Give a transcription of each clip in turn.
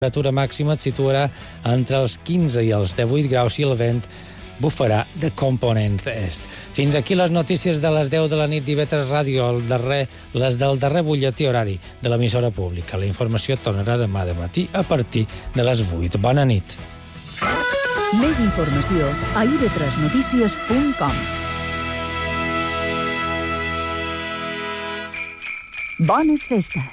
La temperatura màxima et situarà entre els 15 i els 18 graus i el vent bufarà de component est. Fins aquí les notícies de les 10 de la nit d'IV3 Ràdio, les del darrer butlletí horari de l'emissora pública. La informació tornarà demà de matí a partir de les 8. Bona nit. Més informació a ib3notícies.com. Bones festes.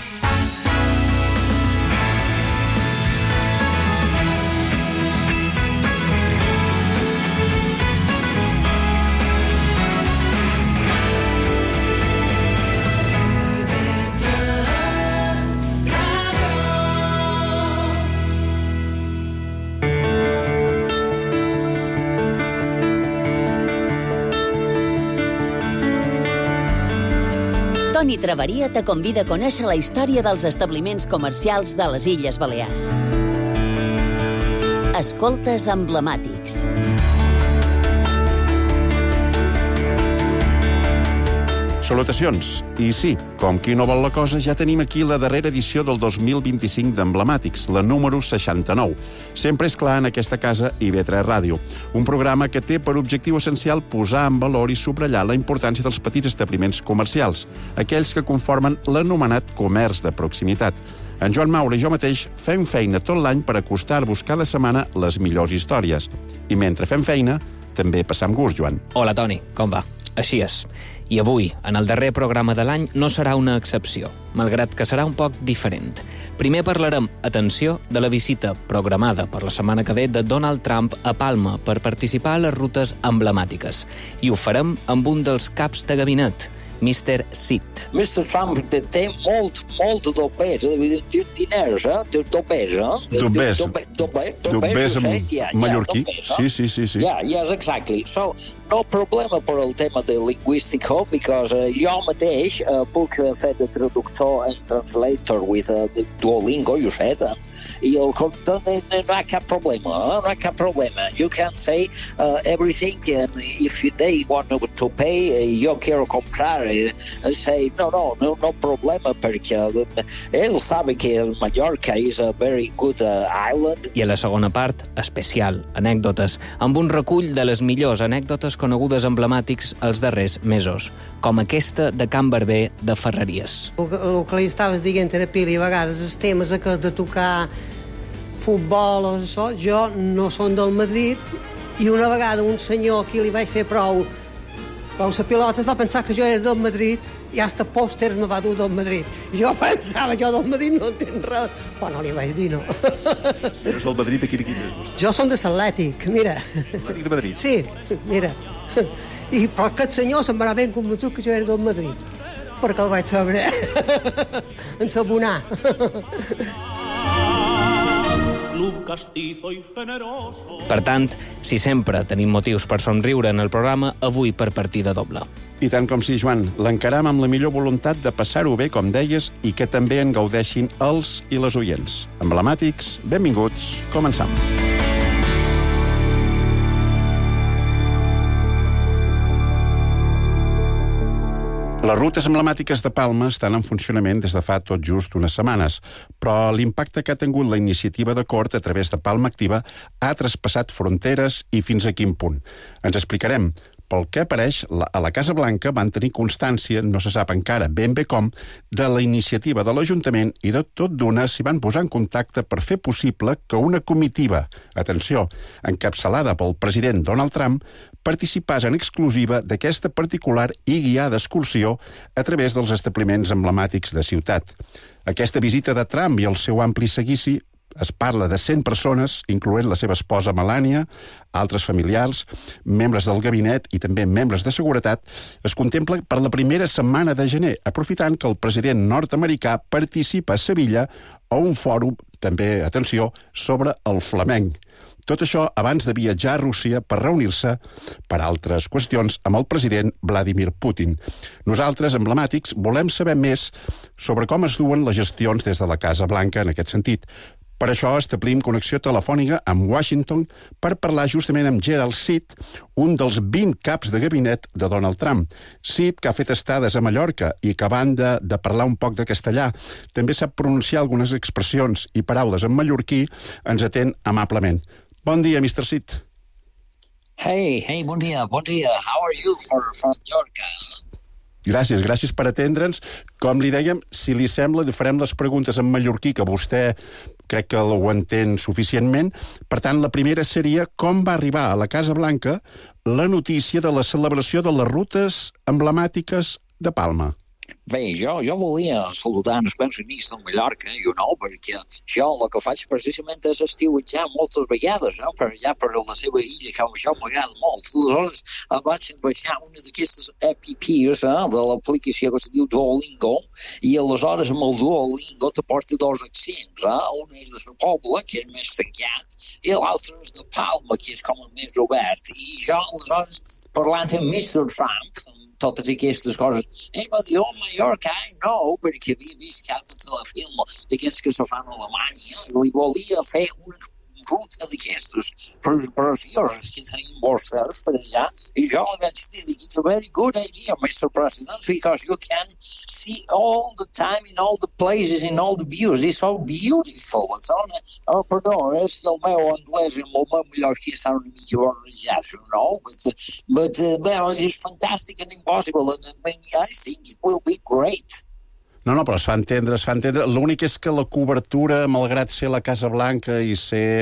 Toni Traveria te convida a conèixer la història dels establiments comercials de les Illes Balears. Escoltes emblemàtics. Salutacions. I sí, com qui no vol la cosa, ja tenim aquí la darrera edició del 2025 d'Emblemàtics, la número 69. Sempre és clar en aquesta casa IB3 Ràdio, un programa que té per objectiu essencial posar en valor i subratllar la importància dels petits establiments comercials, aquells que conformen l'anomenat comerç de proximitat. En Joan Maura i jo mateix fem feina tot l'any per acostar-vos cada setmana les millors històries. I mentre fem feina, també passam gust, Joan. Hola, Toni, com va? Així és. I avui, en el darrer programa de l'any, no serà una excepció, malgrat que serà un poc diferent. Primer parlarem, atenció, de la visita programada per la setmana que ve de Donald Trump a Palma per participar a les rutes emblemàtiques. I ho farem amb un dels caps de gabinet, Mr. Sid. Mr. Trump té molt d'obès, diners, d'obès, D'obès mallorquí? Sí. Yeah, yes, exactly. So, no problema per el tema de lingüístico, because jo mateix puc fer de traductor and translator with the Duolingo, you said, i el compte no hi ha cap problema, You can say everything, and if they want to pay, jo quiero comprar, say, no problema, perquè ell sabe que Mallorca is a very good island. I a la segona part, especial, anècdotes, amb un recull de les millors anècdotes conegudes emblemàtics els darrers mesos, com aquesta de Can Barber de Ferreries. El que li estaves dient a Pili, a vegades els temes de tocar futbol o això, jo no som del Madrid, i una vegada un senyor aquí li vaig fer prou la pilota, es va pensar que jo era del Madrid i hasta pòsters me va dur del Madrid. Jo pensava, jo del Madrid no entenc res, però no li vaig dir, no. Si no és el Madrid, de quin equip és vostè? Jo som de l'Atlètic, mira. L'Atlètic de Madrid? Sí, mira. Però aquest senyor se'm va anar ben convençut que jo era del Madrid, perquè el vaig saber ensabonar. Per tant, si sempre tenim motius per somriure en el programa, avui per partida doble. I tant com sí, Joan, l'encaram amb la millor voluntat de passar-ho bé, com deies, i que també en gaudeixin els i les oients. Emblemàtics, benvinguts, començam. Les rutes emblemàtiques de Palma estan en funcionament des de fa tot just unes setmanes, però l'impacte que ha tingut la iniciativa de Cort a través de Palma Activa ha traspassat fronteres i fins a quin punt. Ens explicarem. Pel que apareix, a la Casa Blanca van tenir constància, no se sap encara ben bé com, de la iniciativa de l'Ajuntament i de tot d'una s'hi van posar en contacte per fer possible que una comitiva, atenció, encapçalada pel president Donald Trump, participàs en exclusiva d'aquesta particular i guiada excursió a través dels establiments emblemàtics de ciutat. Aquesta visita de Trump i el seu ampli seguici es parla de 100 persones, incloent la seva esposa Melania, altres familiars, membres del gabinet i també membres de seguretat, es contempla per la primera setmana de gener, aprofitant que el president nord-americà participa a Sevilla a un fòrum, també, atenció, sobre el flamenc. Tot això abans de viatjar a Rússia per reunir-se, per altres qüestions, amb el president Vladimir Putin. Nosaltres, emblemàtics, volem saber més sobre com es duen les gestions des de la Casa Blanca en aquest sentit. Per això establim connexió telefònica amb Washington per parlar justament amb Gerald Seed, un dels 20 caps de gabinet de Donald Trump. Seed, que ha fet estades a Mallorca i que a banda de parlar un poc de castellà, també sap pronunciar algunes expressions i paraules en mallorquí, ens atén amablement. Bon dia, Mr. Seed. Hey, bon dia. How are you from Mallorca? Gràcies per atendre'ns. Com li dèiem, si li sembla, farem les preguntes en mallorquí, que vostè crec que ho entén suficientment. Per tant, la primera seria com va arribar a la Casa Blanca la notícia de la celebració de les rutes emblemàtiques de Palma. Bé, jo volia saludar els meus amics de Mallorca, perquè jo el que faig precisament és estiuetjar moltes vegades, per allà per la seva illa, que això m'agrada molt. Aleshores, vaig baixar una d'aquestes apps de l'aplicació que se diu Duolingo, i aleshores amb el Duolingo te porta dos accents. Un és de la Pobla, que és més tancat, i l'altre és de Palma, que és com el més obert. I jo, aleshores, parlant amb Mr. Trump, totes aquestes coses. Ell va dir, Mallorca, no, perquè havia vist cada telefilm d'aquests que se fan a Alemanya i li volia fer una ruta d'aquestes precioses que tenim vostres per allà, i jo li vaig dir, it's a very good idea, Mr. President, because you can see all the time in all the places, in all the views. It's so beautiful. Perdó, és que el meu anglès i el meu mallorquí estan una mica barrejats, but it's fantastic and impossible, and I think it will be great. No, però es fa entendre. L'únic és que la cobertura, malgrat ser la Casa Blanca i ser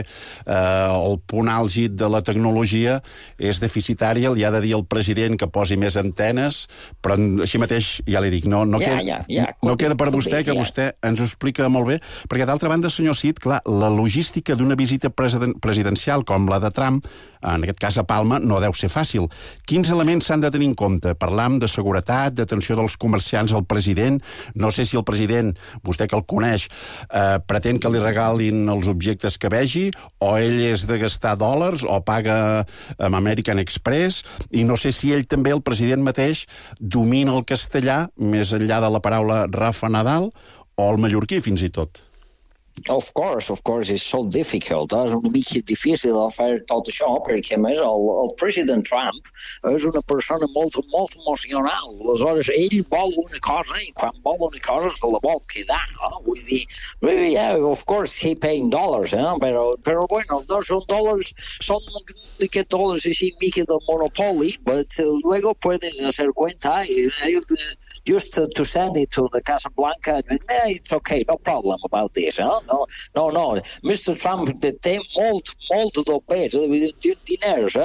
el punt àlgid de la tecnologia, és deficitària. Li ha de dir al president que posi més antenes, però així mateix, ja li dic, no queda per vostè, que vostè ens ho explica molt bé, perquè d'altra banda, senyor Seed, clar, la logística d'una visita presidencial com la de Trump, en aquest cas a Palma, no deu ser fàcil. Quins elements s'han de tenir en compte? Parlam de seguretat, d'atenció dels comerciants al president. No sé si el president, vostè que el coneix, pretén que li regalin els objectes que vegi, o ell és de gastar dòlars, o paga amb American Express, i no sé si ell també, el president mateix, domina el castellà, més enllà de la paraula Rafa Nadal, o el mallorquí, fins i tot. Of course, it's so difficult. És una mica difícil de fer tot això, perquè a més el president Trump és una persona molt emocional. Aleshores, ell vol una cosa, i quan vol una cosa se la vol quedar. Vull dir, of course, he paying dollars, però bueno, són dòlars, són aquests dòlars així mica de monopoli, but luego puedes hacer cuenta, just to send it to the Casa Blanca, it's okay, no problem about this, No. Mr. Trump té molt d'opers, diners,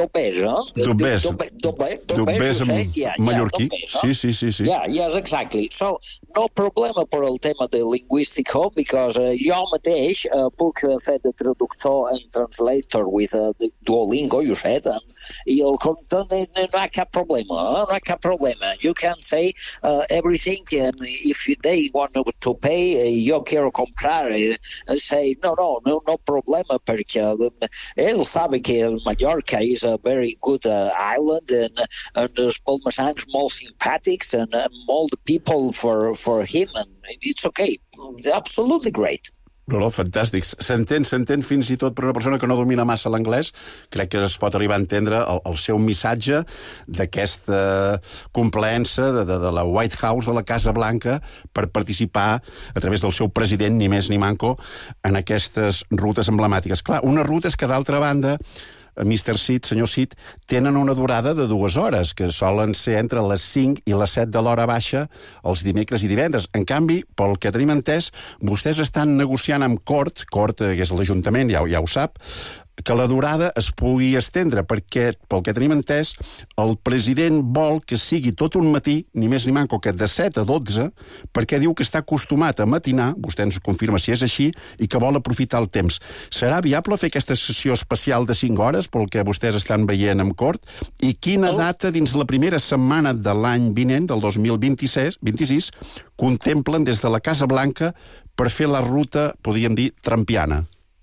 d'opers mallorquí. Sí. Yes, exactly. So, no problema per el tema de lingüístico, because jo mateix puc fer de traductor and translator with Duolingo, you said, i no hi ha cap problema, You can say everything, and if they want to pay, yo quiero comprar, say, no problema, perquè ell sabe que Mallorca is a very good island, and els palmesans molt simpàtics, and molt people for him, and it's okay. Absolutely great. No, fantàstic. S'entén fins i tot per una persona que no domina massa l'anglès. Crec que es pot arribar a entendre el seu missatge d'aquesta complaença de la White House, de la Casa Blanca, per participar a través del seu president, ni més ni manco, en aquestes rutes emblemàtiques. Clar, unes rutes que, d'altra banda, Mr. Seed, senyor Seed, tenen una durada de 2 hores, que solen ser entre les 5 i les 7 de l'hora baixa els dimecres i divendres. En canvi, pel que tenim entès, vostès estan negociant amb Cort, que és l'Ajuntament, ja ho sap, que la durada es pugui estendre, perquè, pel que tenim entès, el president vol que sigui tot un matí, ni més ni manco que de 7 a 12, perquè diu que està acostumat a matinar, vostè ens confirma si és així, i que vol aprofitar el temps. Serà viable fer aquesta sessió especial de 5 hores, pel que vostès estan veient amb Cort? I quina data dins la primera setmana de l'any vinent, del 2026, contemplen des de la Casa Blanca per fer la ruta, podríem dir, trampiana?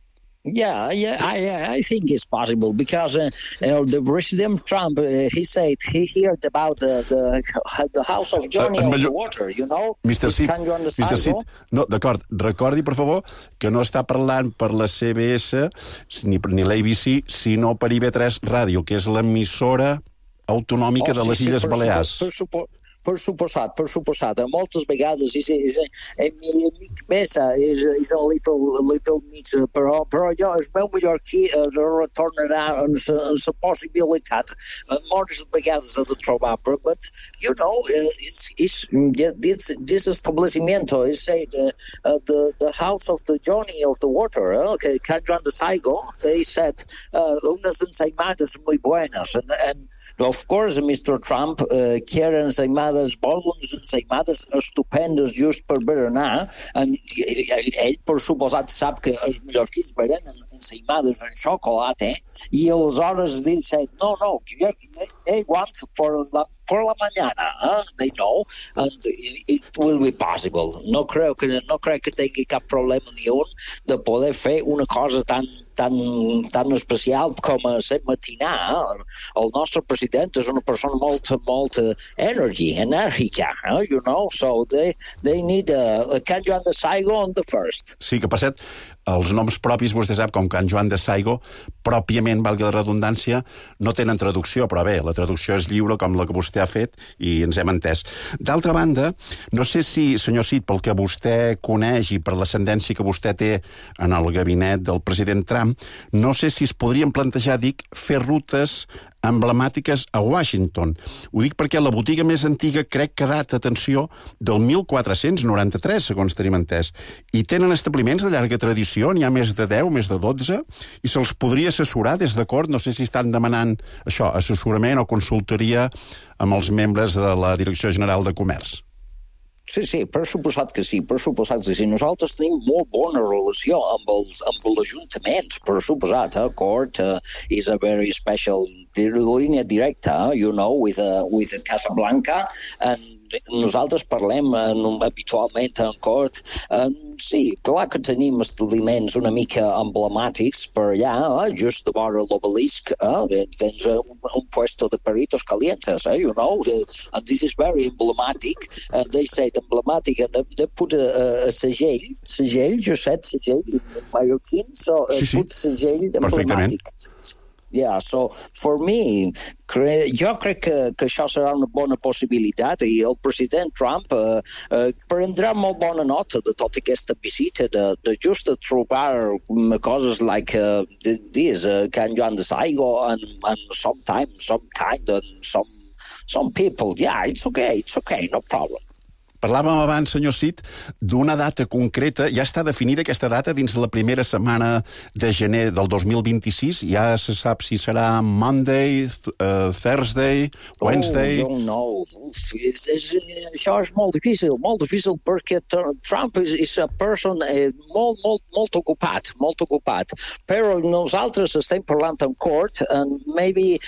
I think it's possible because the President Trump, he said he heard about the House of Johnny of the Water, you know? Mr. Cid, no, d'acord, recordi, per favor, que no està parlant per la CBS ni l'ABC, sinó per IB3 Ràdio, que és l'emissora autonòmica de les Illes Balears. Per suposat. Moltes vegades és mesa, és a little mix, però jo, el meu mallorquí retornarà en la possibilitat. Moltes vegades ha de trobar, but, you know, this establishment is said the House of the Johnny of the Water, Can Joan de Saigo, they said unas ensaimadas muy buenas, and of course, Mr. Trump quiere ensaimadas boles ensaïmades estupendes just per berenar, ell per suposat sap que els mallorquins berenen ensaïmades en xocolata, i aleshores diu, no, they want por la mañana, they know, and it will be possible. No crec que tingui cap problema ni un de poder fer una cosa tan especial com a ser matinar. El nostre president és una persona molt enèrgica, you know, so they need a Can Joan de Saigo on the first. Sí, que per cert, els noms propis, vostè sap, com Can Joan de Saigo, pròpiament, valgui la redundància, no tenen traducció, però bé, la traducció és lliure com la que vostè ha fet i ens hem entès. D'altra banda, no sé si, senyor Cid, pel que vostè coneix i per l'ascendència que vostè té en el gabinet del president Trump, no sé si es podrien plantejar, fer rutes emblemàtiques a Washington. Ho dic perquè la botiga més antiga crec que data, atenció, del 1493, segons tenim entès. I tenen establiments de llarga tradició, n'hi ha més de 10, més de 12, i se'ls podria assessorar des d'acord, no sé si estan demanant això, assessorament o consultoria amb els membres de la Direcció General de Comerç. Sí, per suposat que sí. Nosaltres tenim molt bona relació amb els ajuntaments, per suposat. Court is a very special línia directa, you know, with Casablanca, and nosaltres parlem habitualment en Court. Sí, clar que tenim establiments una mica emblemàtics per allà, just vora l'obelisc, tens un puesto de perritos calientes, you know, and this is very emblematic, and they say emblematic, and they put a segell, Josep, segell in mallorquín, so put segell emblematic. Yeah, so for me, jo crec que això serà una bona possibilitat i el president Trump prendrà molt bona nota de tota aquesta visita, de just de trobar coses like this, Can Joan de Saigo, and sometimes some kind, and some people. Yeah, it's okay, no problem. Parlàvem abans, senyor Cid, d'una data concreta. Ja està definida aquesta data dins la primera setmana de gener del 2026? Ja se sap si serà Monday, Thursday, Wednesday... Oh, no. Això és molt difícil perquè Trump és a person molt ocupat. Però nosaltres estem parlant en court, and maybe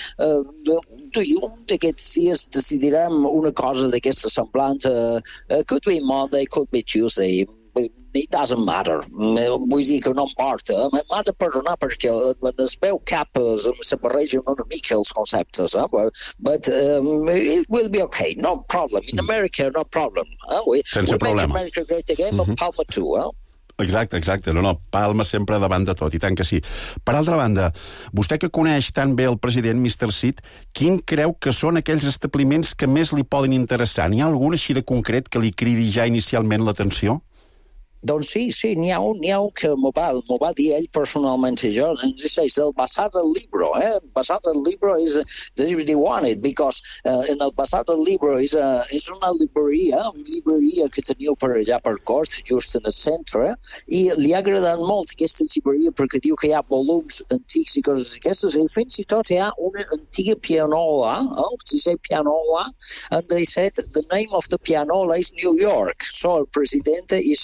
un d'aquests dies decidirem una cosa d'aquesta semblant. Could be Monday, could be Tuesday. It doesn't matter. Vull dir que no importa. M'ha de perdonar perquè es veu cap, se barregen una mica els conceptes. But it will be okay. No problem. In America, no problem. Sense problema. We make America great again, but Palma too, Exacte. No, Palma sempre davant de tot, i tant que sí. Per altra banda, vostè que coneix tan bé el president, Mr. Cid, quin creu que són aquells establiments que més li poden interessar? N'hi ha algun així de concret que li cridi ja inicialment l'atenció? Doncs sí, n'hi ha un que m'ho va dir ell personalment a jo, ens dice, el Bazar del Libro, El Bazar del Libro they want it, because en el Bazar del Libro és una llibreria que teniu per allà per Cort, just en el centre, i li ha agradat molt aquesta llibreria perquè diu que hi ha volums antics i coses aquestes, i fins i tot hi ha una antiga pianola, pianola, and they said the name of the pianola is New York, so el president is very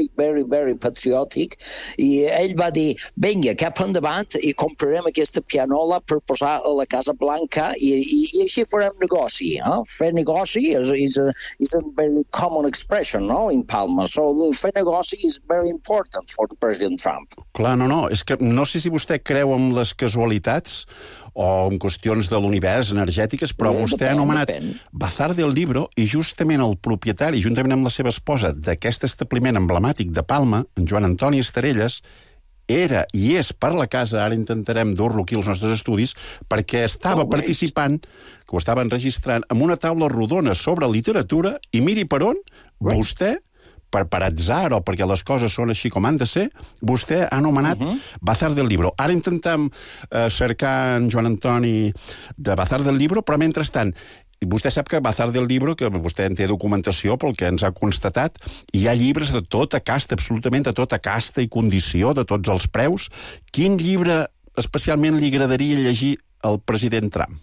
very, very patriotic, i ell va dir, vinga, cap endavant i comprarem aquesta pianola per posar a la Casa Blanca i així farem negoci. Fer negoci is a very common expression, no, in Palma. So fer negoci is very important for the President Trump. Clar, no, és que no sé si vostè creu en les casualitats o en qüestions de l'univers energètiques, però vostè ha anomenat Bazar del Libro i justament el propietari, juntament amb la seva esposa, d'aquest establiment emblemàtic de Palma, en Joan Antoni Estarelles, era i és per la casa, ara intentarem dur-lo aquí als nostres estudis, perquè estava participant, que ho estaven registrant, en una taula rodona sobre literatura, i miri per on, vostè, per atzar o perquè les coses són així com han de ser, vostè ha anomenat Bazar del Libro. Ara intentem cercar en Joan Antoni de Bazar del Libro, però mentrestant, vostè sap que Bazar del Libro, que vostè en té documentació pel que ens ha constatat, hi ha llibres de tota casta, absolutament de tota casta i condició, de tots els preus. Quin llibre especialment li agradaria llegir al president Trump?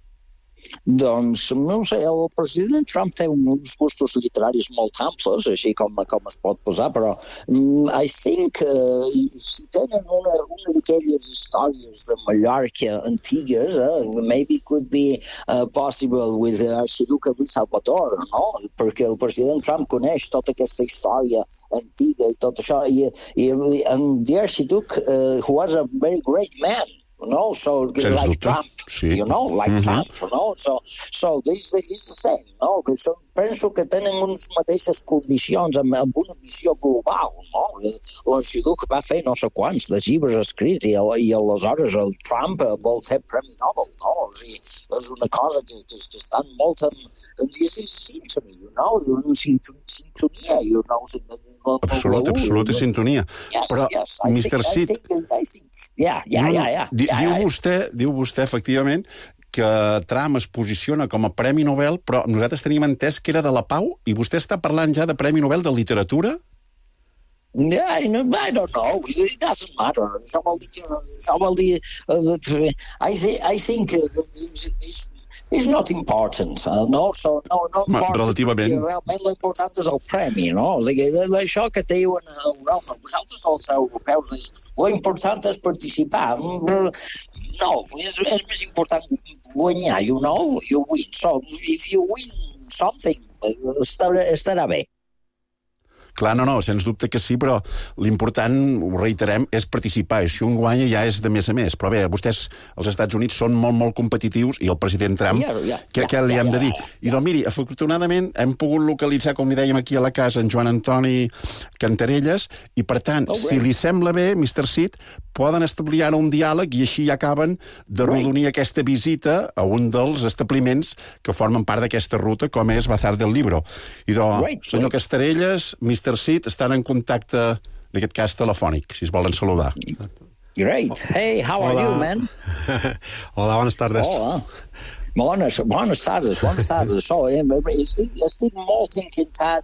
Doncs, no sé, el president Trump té uns gustos literaris molt amples, així com es pot posar, però I think si tenen una d'aquelles històries de Mallorca antigues, maybe could be possible with Arxiduc Luis Salvador, no? Perquè el president Trump coneix tota aquesta història antiga i tot això, i the Arxiduc, who was a very great man, no, so like Trump, you know, like Trump, no, so this is the same, no, que penso que tenen unes mateixes condicions amb una visió global, no, l'arxiduc va fer no sé quants de llibres escrits i aleshores el Trump vol ser Premi Nobel, no, o sigui, és una cosa que estan molt en this is symphony, you know, sintonia, you know, absoluta sintonia. Però, Mr. Sid, diu vostè, efectivament, que Trump es posiciona com a Premi Nobel, però nosaltres teníem entès que era de la pau, i vostè està parlant ja de Premi Nobel de literatura? Yeah, I don't know. It doesn't matter. I think it's not important, no? So, no important. Relativament. Realment l'important és el premi, no? O sigui, això que diuen a Europa, vosaltres els europeus, l'important és participar. No, és més important guanyar, you know? You win. So, if you win something, estarà bé. Clar, no, sens dubte que sí, però l'important, ho reiterem, és participar. I si un guanya ja és de més a més. Però bé, vostès, als Estats Units, són molt, molt competitius, i el president Trump, què li hem de dir? I doncs, miri, afortunadament, hem pogut localitzar, com li dèiem aquí a la casa, en Joan Antoni Cantarelles, i per tant, si li sembla bé, Mr. Sid, poden establir ara un diàleg i així ja acaben de rodonir aquesta visita a un dels establiments que formen part d'aquesta ruta, com és Bazar del Libro. I doncs, senyor Castarelles, Mr. Sid, estan en contacte, en aquest cas telefònic, si es volen saludar. Great. Hey, how are you, man? Hola, buenas tardes. Hola. Bones tardes. So, estic molt encantat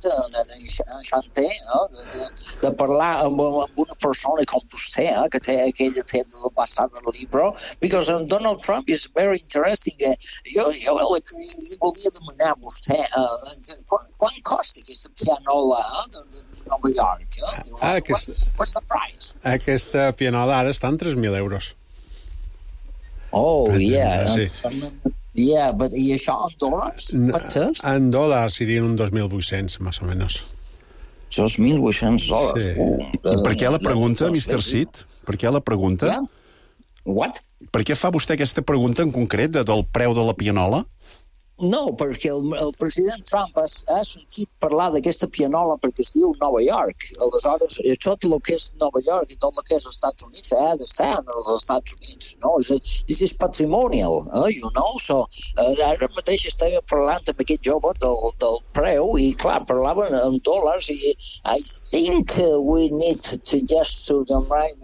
de parlar amb una persona com vostè, que té aquella tenda del Bazar del Libro, because Donald Trump is very interesting. Jo li volia demanar a vostè quan costa aquesta pianola de Nova York? What's the price? Aquesta pianola ara està en 3.000 euros. Oh, yeah. Sí. Yeah, but i això en dòlars? En dòlars serien uns 2.800, més o menys. $2.800. Sí. I per què la pregunta, Mr. Sid? Per què la pregunta? Yeah. What? Per què fa vostè aquesta pregunta en concret del preu de la pianola? No, perquè el president Trump ha sentit parlar d'aquesta pianola perquè es diu Nova York. Aleshores, tot el que és Nova York i tot el que és els Estats Units ha d'estar als Estats Units, no? This is patrimonial, you know? So, ara mateix estava parlant amb aquest jove del preu i, clar, parlaven en dòlars i I think we need to just to demanar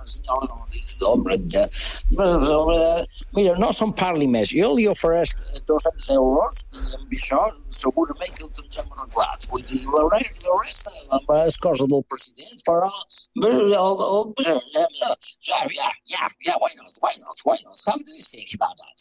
mira, no se'n parli més. Jo li ofereix 200 euros i amb això segurament que el tindrem arreglat. Vull dir, la resta és cosa del president, però why not? How do you think about that?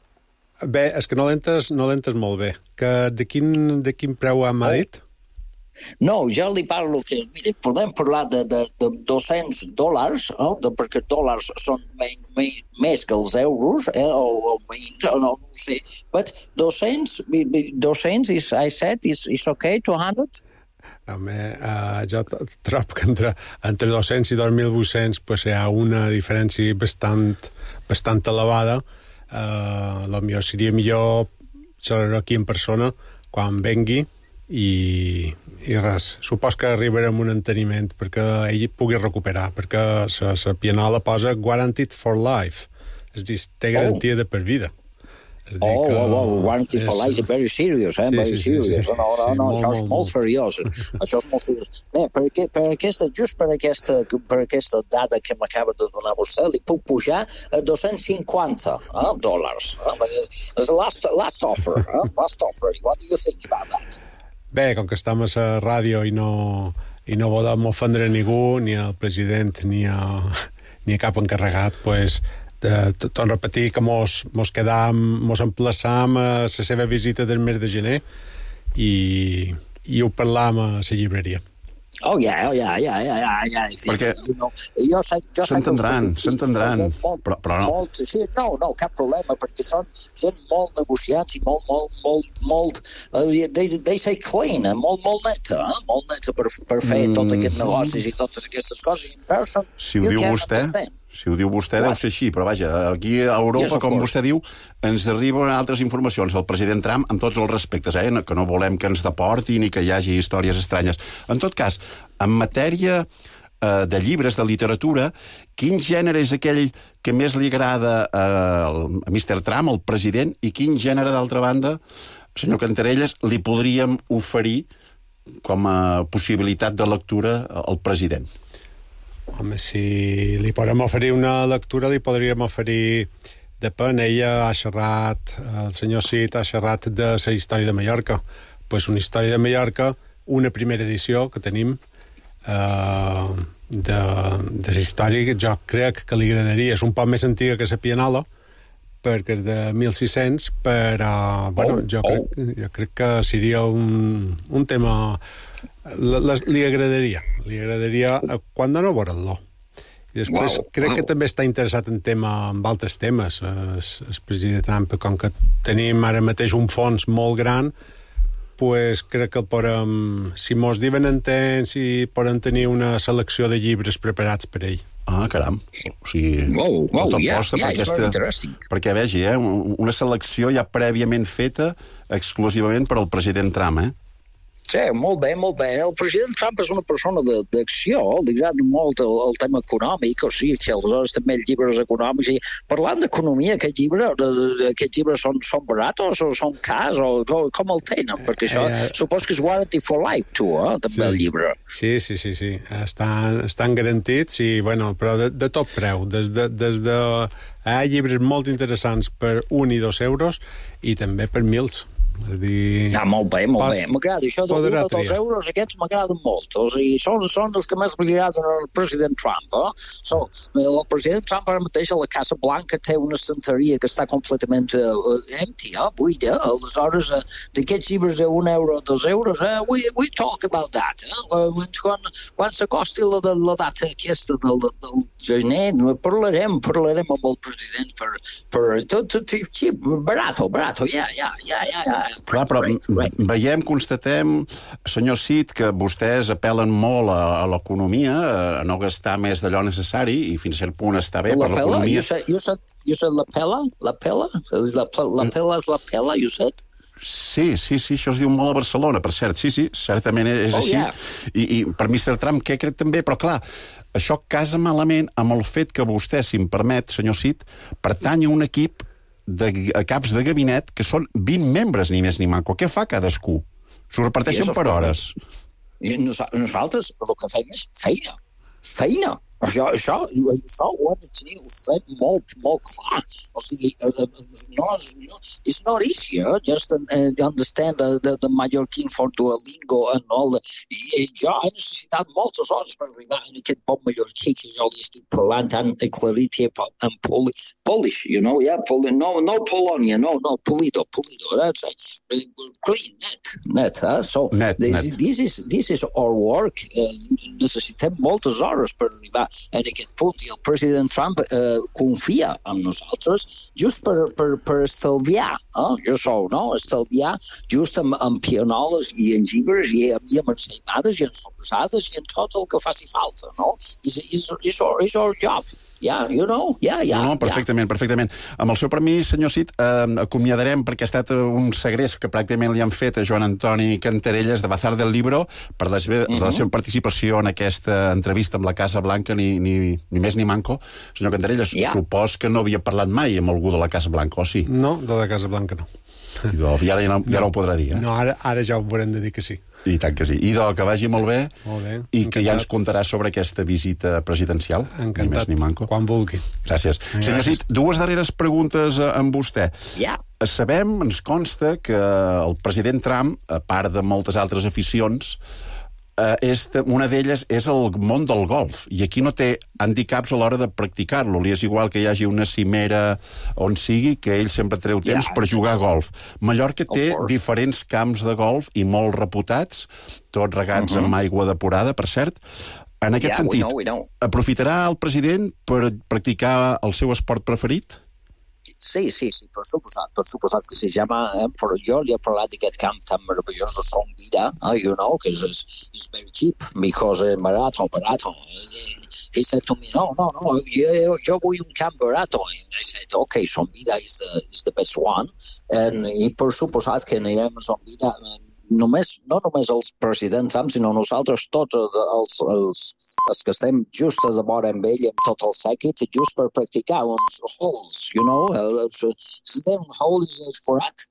Bé, és que no l'entes molt bé. De quin preu m'ha dit? No, jo li parlo que, mira, podem parlar de $200, perquè dòlars són més que els euros, o menys, no ho sé. But 200 is, I said, is okay, 200? Jo trobo que entre 200 i 2.800 pues, hi ha una diferència bastant elevada. Potser seria millor xerrar aquí en persona quan vengui i res, supos que arribarem a un enteniment perquè ell pugui recuperar, perquè la pianola posa guaranteed for life, és a dir, té garantia de per vida. Guaranteed for life is very serious, very serious. No, això és molt seriós. Això és molt seriós. Just per aquesta dada que m'acaba de donar vostè, li puc pujar a $250. És last offer. What do you think about that? Bé, com que estem a la ràdio i no volem ofendre a ningú, ni al president ni a cap encarregat, pues, tot repetir que mos emplaçam a la seva visita del mes de gener i ho parlam a la llibreria. Oh, yeah. Perquè s'entendran. Però no. Sí, no, cap problema, perquè són gent molt negociats i molt they say clean, molt neta per fer tot aquests negocis i totes aquestes coses. Si ho diu vostè, deu ser així, però vaja, aquí a Europa, com vostè diu, ens arriben altres informacions del president Trump amb tots els respectes, que no volem que ens deporti ni que hi hagi històries estranyes. En tot cas, en matèria de llibres, de literatura, quin gènere és aquell que més li agrada a Mr. Trump, el president, i quin gènere, d'altra banda, senyor Cantarelles, li podríem oferir com a possibilitat de lectura al president? Home, si li podem oferir una lectura, li podríem oferir... Depèn, ella ha xerrat, el senyor Cid ha xerrat de la història de Mallorca. Pues una història de Mallorca, una primera edició que tenim de la història que jo crec que li agradaria. És un poc més antiga que la pianola, perquè és de 1600, però jo crec que seria un tema... Li agradaria quan no veure-lo. I després crec que també està interessat en altres temes. El president Trump, com que tenim ara mateix un fons molt gran, pues crec que si mos diuen en temps i podem tenir una selecció de llibres preparats per ell. Ah, caram. O sigui, perquè vegi, una selecció ja prèviament feta exclusivament per al president Trump, Sí, molt bé. El president Trump és una persona d'acció, li agrada molt el tema econòmic, o sigui que aleshores també els llibres econòmics, i parlant d'economia, aquests llibres són barats o són cars, o com el tenen? Perquè això supos que és warranty for life, també el llibre. Sí. Estan garantits, però de tot preu. Hi ha llibres molt interessants per 1 i 2 euros i també per 1.000. Molt bé. M'agrada. Això de 1 o 2 euros, aquests m'agraden molt. O sigui, són els que més li agraden al president Trump. El president Trump ara mateix a la Casa Blanca té una estanteria que està completament empty, buida. Aleshores, d'aquests llibres de 1 euro o 2 euros, we talk about that. Quan s'acosti la data aquesta del gener, parlarem amb el president per tot barato, Clar, però veiem, constatem, senyor Cid, que vostès apel·len molt a l'economia, a no gastar més d'allò necessari, i fins a cert punt està bé per l'economia. You said la pela? La pela és la pela, you said? Sí, això es diu molt a Barcelona, per cert. Sí, certament és així. I per Mr. Trump, què crec també? Però clar, això casa malament amb el fet que vostè, si em permet, senyor Cid, pertany a un equip de caps de gabinet que són 20 membres, ni més ni manco. Què fa cadascú? S'ho reparteixen per hores. Nosaltres el que fem és feina. Això ho han de tenir vostè molt clar. O sigui, it's not easy, just understand the Mallorquín for Duolingo and all that. I jo he necessitat moltes hores per arribar en aquest bon mallorquí que jo li estic parlant tan aclarit en Polish, you know, yeah, no Polonia, no, Pulido, that's clean, net, so this is our work. Necessitem moltes hores per arribar en aquest punt, i el president Trump confia en nosaltres just per estalviar, estalviar just amb pianoles i en llibres i amb ensenyades i en sobrasades i en tot el que faci falta, no? És our job. Yeah, you know, yeah. No, perfectament. Amb el seu permís, senyor Cid, acomiadarem, perquè ha estat un segrest que pràcticament li han fet a Joan Antoni Cantarelles de Bazar del Libro per la seva participació en aquesta entrevista amb la Casa Blanca, ni més ni manco. Senyor Cantarelles, supos que no havia parlat mai amb algú de la Casa Blanca, o sí? No, de la Casa Blanca no. I ara ja no ho podrà dir, No, ara ja ho haurem de dir que sí. I tant que sí. Idò, que vagi molt bé. Molt bé. I que ja ens contarà sobre aquesta visita presidencial. Encantat. Ni més ni manco. Quan vulgui. Gràcies. Senyor Cid, dues darreres preguntes amb vostè. Ja. Sabem, ens consta, que el president Trump, a part de moltes altres aficions, una d'elles és el món del golf, i aquí no té handicaps a l'hora de practicar-lo. Li és igual que hi hagi una cimera on sigui, que ell sempre treu temps per jugar a golf. Mallorca té diferents camps de golf i molt reputats, tots regats amb aigua depurada, per cert. En aquest sentit, aprofitarà el president per practicar el seu esport preferit? Sí, per suposat que se llama, però jo li he parlat d'aquest camp tan meravellós de Son Vida, you know, que és very cheap, because barato. He said to me, no, jo vull un camp barato. And I said, okay, Son Vida is the best one. I per suposat que anirem a Son Vida, no només els presidents, sinó nosaltres tots els que estem just a vora amb ell, amb tot el sèquit, just per practicar uns holes, you know, holes is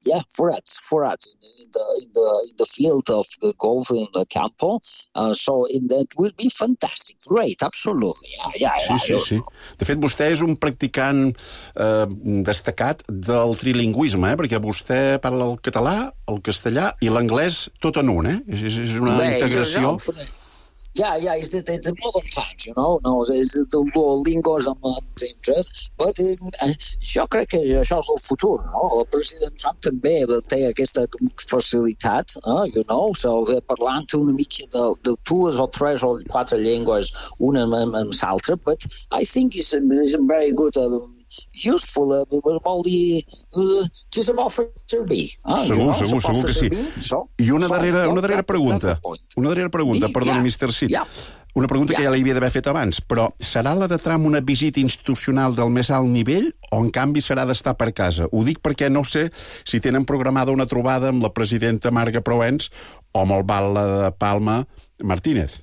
forats in the field of the golf in the campo, so that will be fantastic, great, absolutely. Sí. De fet, vostè és un practicant destacat del trilingüisme, perquè vostè parla el català, el castellà i l'anglès tot en un, És una integració. It's the modern times, you know. No, it's the Duolingo I'm not interested, but jo crec que això és el futur, no? El president Trump també té aquesta facilitat, you know, so parlant una mica de dues o tres o quatre llengües, una amb l'altra, but I think it's a very good useful, vol dir just about for servir. Segur que sí. I una darrera pregunta, perdoni, Mr. Cid. Una pregunta que ja l'havia d'haver fet abans, però serà la de Trump una visita institucional del més alt nivell o, en canvi, serà d'estar per casa? Ho dic perquè no sé si tenen programada una trobada amb la presidenta Marga Proens o amb el batlle de Palma, Martínez.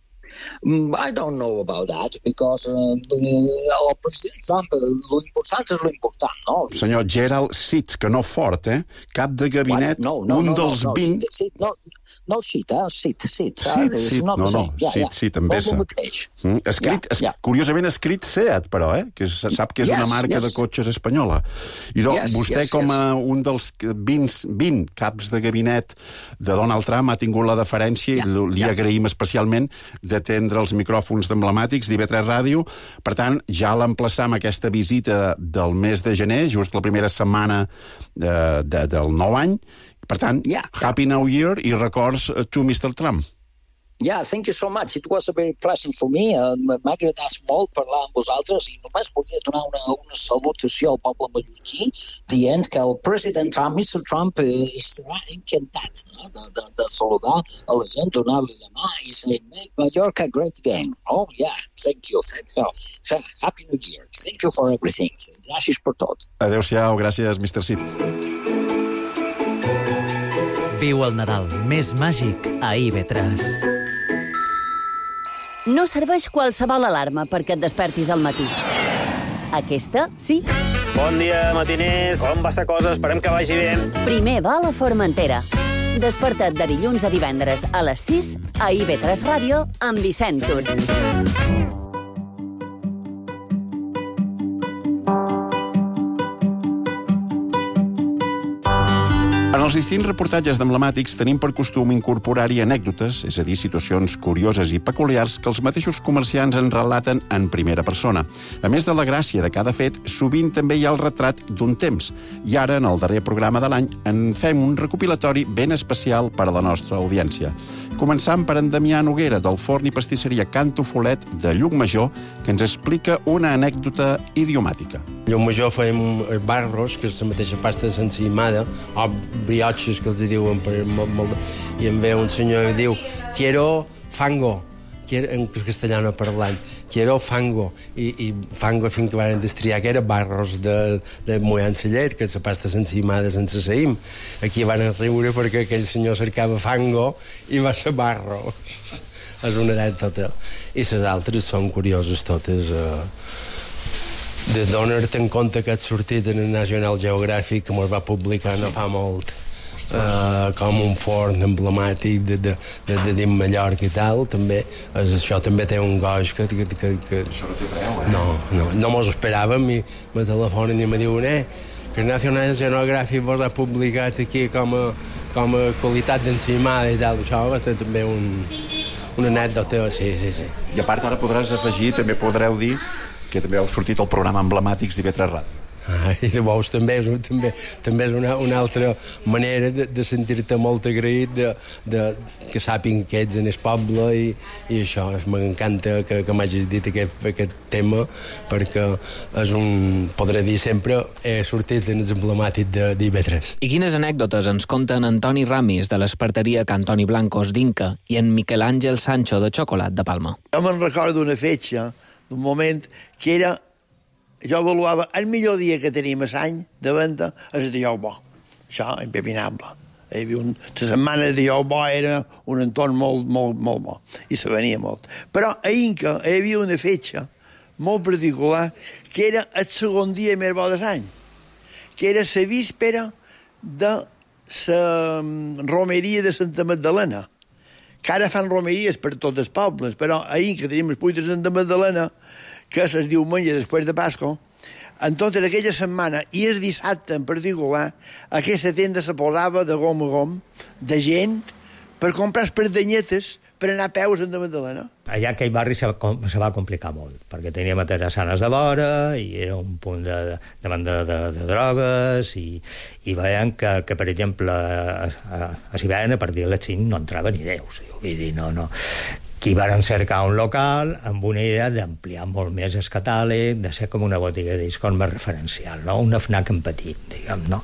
I don't know about that, because el president Trump, l'important és l'important, no? Senyor Gerald Cid, que no fort, Cap de gabinet, un dels 20... No, Cid, Cid. Cid, també és. Curiosament escrit Seat, però, que sap que és una marca de cotxes espanyola. I vostè, com a un dels 20 caps de gabinet de Donald Trump, ha tingut la deferència, i li agraïm especialment, d'atendre els micròfons d'Emblemàtics d'IV3 Ràdio. Per tant, ja l'emplaçam a aquesta visita del mes de gener, just la primera setmana del nou any. Per tant, Happy New Year i records to Mr. Trump. Thank you so much. It was a very pleasant for me. M'ha agradat molt parlar amb vosaltres i només volia donar una salutació al poble mallorquí dient que el president Trump, Mr. Trump, estarà encantat de saludar a la gent, donar-li la mà i dir, make Mallorca great again. Oh, yeah, thank you. Happy New Year. Thank you for everything. Gràcies per tot. Adéu-siau, gràcies, Mr. Cid. Viu el Nadal més màgic a IV3. No serveix qualsevol alarma perquè et despertis al matí. Aquesta, sí. Bon dia, matiners. Com va esta cosa? Esperem que vagi bé. Primer va a la Formentera. Desperta't de dilluns a divendres a les 6 a IV3 Ràdio amb Vicent Tur. En els distints reportatges d'emblemàtics tenim per costum incorporar-hi anècdotes, és a dir, situacions curioses i peculiars que els mateixos comerciants en relaten en primera persona. A més de la gràcia de cada fet, sovint també hi ha el retrat d'un temps. I ara, en el darrer programa de l'any, en fem un recopilatori ben especial per a la nostra audiència. Començant per en Damià Noguera, del forn i pastisseria Canto Folet de Llucmajor, que ens explica una anècdota idiomàtica. A Llucmajor fèiem barros, que és la mateixa pasta ensaïmada, o briotxes, que els diuen per molt... I em ve un senyor i diu «Quiero fango», en castellano parlant, «Quiero fango», i fango fins que van destriar que era barros de mullant la llet, que és la pasta ensaïmada sense saïm. Aquí van riure perquè aquell senyor cercava fango i va ser barros. És una anècdota. I les altres són curioses totes. De donar-te en compte que has sortit en el National Geographic, que ens va publicar no fa molt, com un forn emblemàtic de dins Mallorca i tal, també. Això també té un goig que... Això no té preu, No mos esperàvem i me telefonen i me diuen que el National Geographic vos ha publicat aquí com a qualitat d'ensaïmada i tal. Això va ser també una anècdota, sí. I a part ara podràs afegir, també podreu dir que també heu sortit al programa emblemàtics d'IV3 Ràdio. I llavors també és una altra manera de sentir-te molt agraït que sàpiguen que ets en el poble i això, m'encanta que m'hagis dit aquest tema perquè és podré dir sempre, he sortit en el emblemàtic d'IV3. I quines anècdotes ens conten Antoni Ramis de l'esparteria Cantoni Blancos d'Inca i en Miquel Àngel Sancho de Xocolat de Palma? Jo me'n recordo una fetge, d'un moment que era... Jo avaluava el millor dia que tenim a l'any de venda és el dijous bo. Això, impepinable. La setmana de dijous bo era un entorn molt bo. I se venia molt. Però a Inca hi havia una fetge molt particular que era el segon dia més bo de l'any. Que era la víspera de la romeria de Santa Magdalena. Que ara fan romeries per tots els pobles, però a Inca tenim el puig de Santa Magdalena, que es diumenge després de Pasco. Entonces, aquella setmana, i el dissabte en particular, aquesta tenda se posava de gom a gom, de gent, per comprar espardenyetes per anar a peu a Santa Magdalena. Allà aquell barri se va complicar molt, perquè teníem materassanes de vora, i era un punt de venda de drogues, i veiem que per exemple, a Sibèria, a partir de les 5 no entrava ni Déu. Vull dir, no. Aquí varen cercar un local amb una idea d'ampliar molt més el catàleg, de ser com una botiga de discos més referencial, no? Una FNAC en petit, diguem, no?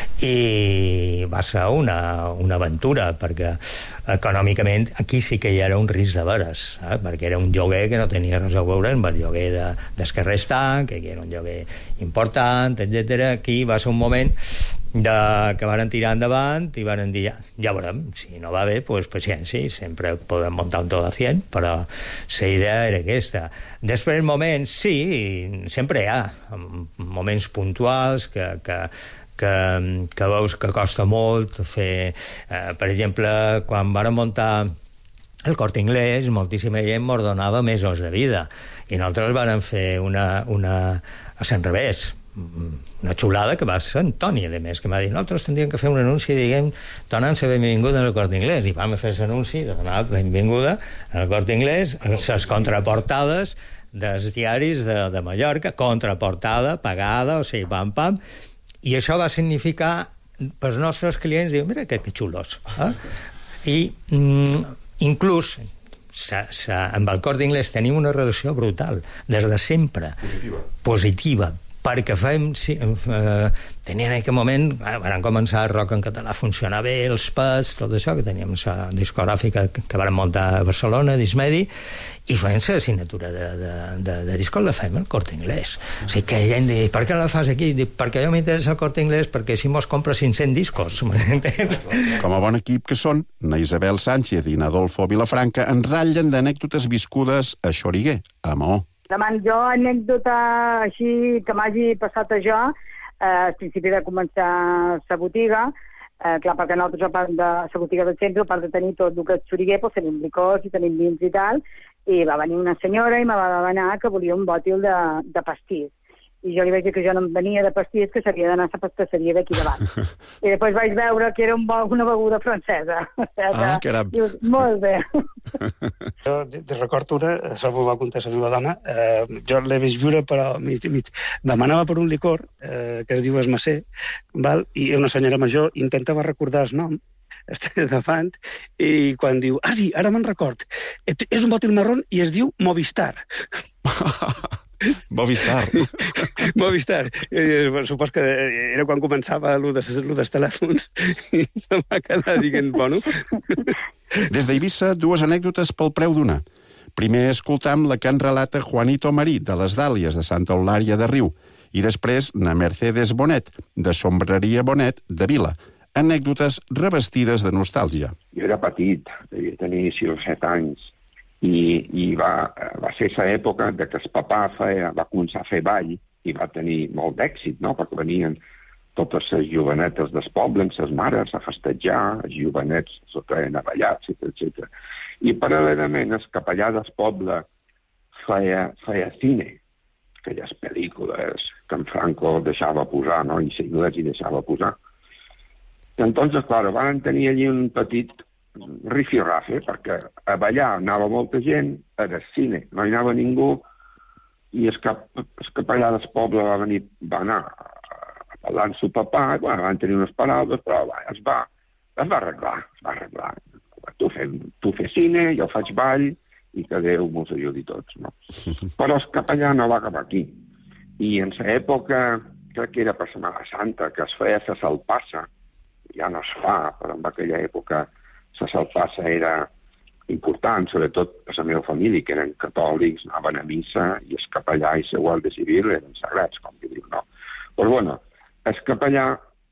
I va ser una aventura, perquè econòmicament aquí sí que hi era un risc de veres, perquè era un lloguer que no tenia res a veure amb el lloguer del carrer Estanc, que era un lloguer important, etc. Aquí va ser un moment que varen tirar endavant i varen dir, ja veurem, si no va bé, pues paciència, sempre podem muntar un tot a 100, però la idea era aquesta. Després moments, sí, sempre hi ha moments puntuals que veus que costa molt fer, per exemple, quan varen muntar el Corte Inglés, moltíssima gent mos donava mesos de vida, i nosaltres varen fer una a Sant Revés, una xulada que va ser Antoni, a més, que m'ha dit, nosaltres tindríem que fer un anunci, diguem, donant la benvinguda al Corte Inglés, i vam fer l'anunci de donar la benvinguda al Corte Inglés, les contraportades dels diaris de Mallorca, contraportada, pagada, o sigui, pam, i això va significar, pels nostres clients, diuen, mira que xulos. I inclús amb el Corte Inglés tenim una relació brutal, des de sempre. Positiva. Perquè tenien en aquell moment, van començar el rock en català a funcionar bé, els Pets, tot això, que teníem la discogràfica que van muntar a Barcelona, Dismedi, i feien la signatura de discos la fem al Corte Inglés. O sigui que ella em diu, per què la fas aquí? Dic, perquè jo m'interessa el Corte Inglés, perquè si mos compra 500 discos. Com a bon equip que són, na Isabel Sánchez i na Adolfo Vilafranca en ratllen d'anècdotes viscudes a Xoriguer, a Maó. Davant jo, anècdota així que m'hagi passat a jo, al principi de començar la botiga, clar, perquè nosaltres, a part de la botiga del centre, a part de tenir tot el que és Xoriguer, doncs tenim licors i tenim vins i tal, i va venir una senyora i me va demanar que volia un bòtil de pastís. I jo li vaig dir que jo no em venia de pastilles, que s'havia d'anar a la pastisseria d'aquí davant. I després vaig veure que era una beguda francesa. Caram. Dius, molt bé. Jo te recordo una, això m'ho va contar la meva dona, jo l'he vist viure, però demanava per un licor, que es diu esmacé, val? I una senyora major intentava recordar el nom, davant, i quan diu, sí, ara me'n record, és un bòtil marró i es diu Movistar. Movistar. Movistar. Supos que era quan començava el dels telèfons i se m'ha quedat dient, bueno. Des d'Eivissa, dues anècdotes pel preu d'una. Primer escoltam la que en relata Juanito Marí, de les Dàlies, de Santa Eulària de Riu, i després na Mercedes Bonet, de Sombreria Bonet, de Vila. Anècdotes revestides de nostàlgia. Jo era petit, devia tenir 6 o 7 anys, i va ser l'època que el papà va començar a fer ball i va tenir molt d'èxit, no? Perquè venien totes les jovenetes del poble amb les mares a festejar, els jovenets s'ho treien a ballar, etc. I paral·lelament el capellà del poble feia cine, aquelles pel·lícules que en Franco deixava posar, no? I Sigles hi deixava posar. Entonces, claro, van tenir allí un petit rifirrafe, perquè a ballar anava molta gent, era cine, no hi anava ningú, i el capellà del poble va anar a parlar amb seu papà, van tenir unes paraules, però es va arreglar. Tu fes cine, jo faig ball, i que Déu mos ajudi tots, no? Però el capellà no va acabar aquí. I en l'època, crec que era per Setmana Santa, que es feia la salpassa, ja no es fa, però en aquella època la salpassa era important, sobretot per la meva família, que eren catòlics, anaven a missa, i el capellà i la guàrdia civil eren sagrats, com que diu, no? Però, bueno, el capellà,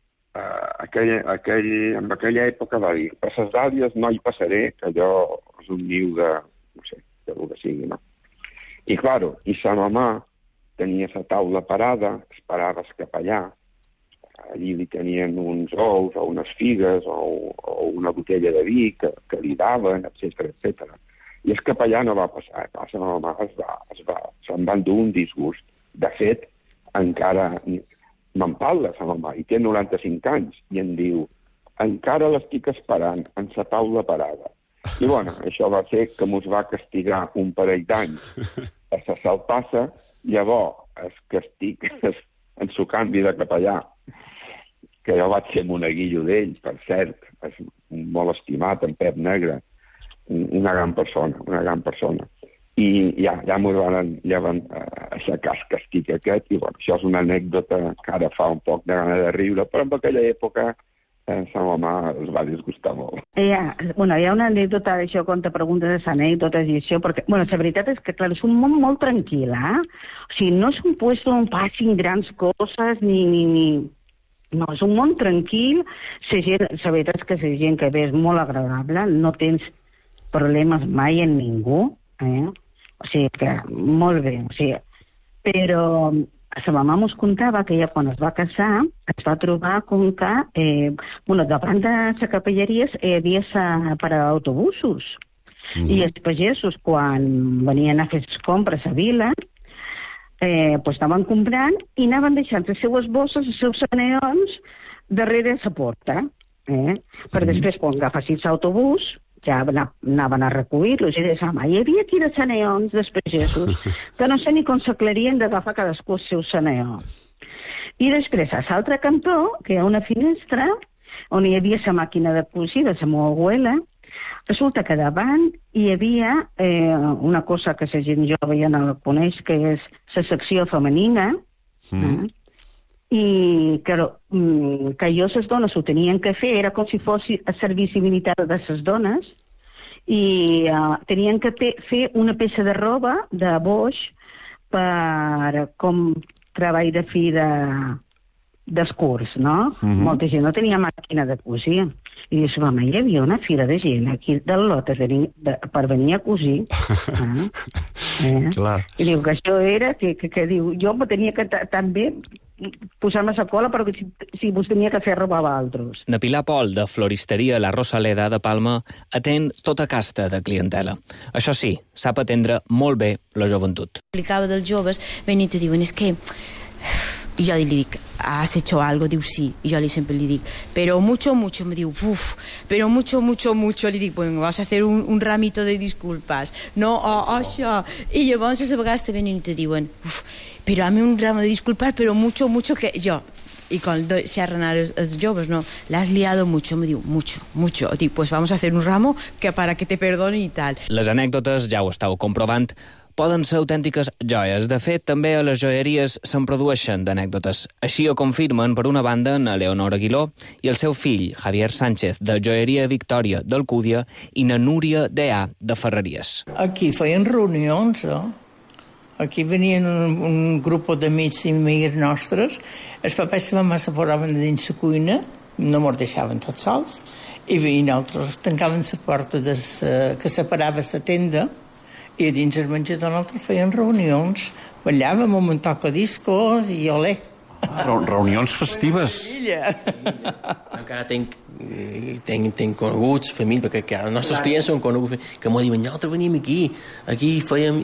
en aquella època va dir, per les Dàlies no hi passaré, que allò és un niu de, no sé, del que sigui, no? I, claro, i sa mamà tenia la taula parada, esperava el capellà, allí li tenien uns ous o unes figues o una botella de vi que li daven, etc. I el capellà no va passar. La mamà se'n va endur un disgust. De fet, encara me'n parla la mamà, i té 95 anys, i em diu, encara l'estic esperant en la taula parada. I, bueno, això va fer que mos va castigar un parell d'anys a la salpassa, llavors el castig en su canvi de capellà, que jo vaig ser monaguillo d'ell, per cert, és molt estimat, en Pep Negre, una gran persona. I ja m'ho van aixecar el castig aquest, i bueno, això és una anècdota que ara fa un poc de gana de riure, però en aquella època sa mamà es va disgustar molt. Hi ha una anècdota, això, quan te preguntes les anècdotes i això, perquè, la veritat és que, clar, és un món molt tranquil, O sigui, no és un puesto on passin grans coses, ni... No, és un món tranquil, la veritat és que la gent que ve és molt agradable, no tens problemes mai en ningú, O sigui que, molt bé, però la mamà mos contava que ella, quan es va casar, es va trobar com que, davant de la capelleria hi havia per a autobusos, i els pagesos, quan venien a fer les compres a Vila, estaven comprant i anaven deixant les seues bosses, els seus saneons, darrere la porta. Per després, quan agafessin l'autobús, ja anaven a recollir-los i deien, hi havia aquí de saneons dels pagesos, que no sé ni com s'aclarien d'agafar cadascú el seu saneó. I després, a l'altre cantó, que hi ha una finestra, on hi havia la màquina de cosir de la meva abuela, resulta que davant hi havia una cosa que la gent jove ja no la coneix, que és la secció femenina, i que jo les dones ho tenien que fer, era com si fos el servici militar de les dones, i tenien que fer una peça de roba de boix per com treball de fi dels curs, no? Molta gent no tenia màquina de cosir. I dius, home, hi havia una fila de gent aquí del lot per venir a cosir. I diu que això era, que diu, jo me tenia que també posar-me a la cola perquè si vos tenia que fer robar a altres. Na Pilar Pol, de Floristeria La Rosaleda de Palma, atén tota casta de clientela. Això sí, sap atendre molt bé la joventut. Explicava dels joves, venint i diuen, és que I jo li dic, ¿has hecho algo? Diu, sí. I jo sempre li dic, pero mucho, mucho. Me diu, pero mucho, mucho, mucho. Li dic, bueno, vas a hacer un ramito de disculpas. No, això. I llavors a vegades te venen i te diuen, però a mi un ramo de disculpas, pero mucho, mucho, que jo... Y cuando xerran els joves, no, l'has liado mucho, me diu, mucho, mucho. Dic, pues vamos a hacer un ramo que para que te perdoni i tal. Les anècdotes, ja ho estàu comprovant, poden ser autèntiques joies. De fet, també a les joieries se'n produeixen d'anècdotes. Així ho confirmen, per una banda, na Leonor Aguiló i el seu fill, Javier Sánchez, de Joieria Victòria d'Alcúdia, i na Núria D.A. de Ferreries. Aquí feien reunions, Aquí venien un grup d'amics i amigues nostres, els papers i mamà se posaven dins la cuina, no mos deixaven tots sols, i nosaltres tancàvem la porta que separava la tenda, i dins el menjador nosaltres feien reunions, ballàvem amb un tocadiscos i olé. Reunions festives. Encara tenc coneguts, família, perquè els nostres clients són coneguts, que m'ho diuen, nosaltres venim aquí feien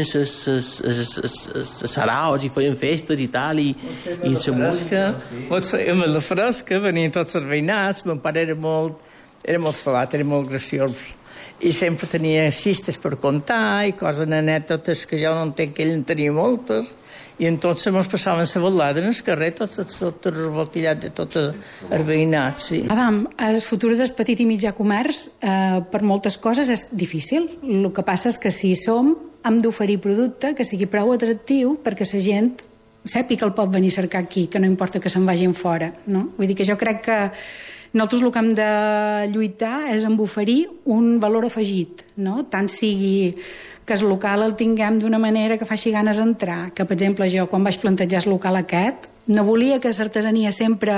saraos, i feien festes i tal, i la música... Amb la fresca venien tots els veïnats, mon pare era molt salat, era molt graciós, i sempre tenia xistes per contar, i coses anècdotes que jo no entenc, que ell en tenia moltes, i entonces ens passaven la ballada en el carrer, tot el revoltillat de tots els veïnats. Sí. El futur del petit i mitjà comerç per moltes coses és difícil. El que passa és que si hem d'oferir producte que sigui prou atractiu perquè la gent sàpiga que el pot venir a cercar aquí, que no importa que se'n vagin fora. No? Vull dir que jo crec que nosaltres el que hem de lluitar és en oferir un valor afegit, no? Tant sigui que el local el tinguem d'una manera que faci ganes d'entrar, que per exemple jo quan vaig plantejar el local aquest no volia que l'artesania sempre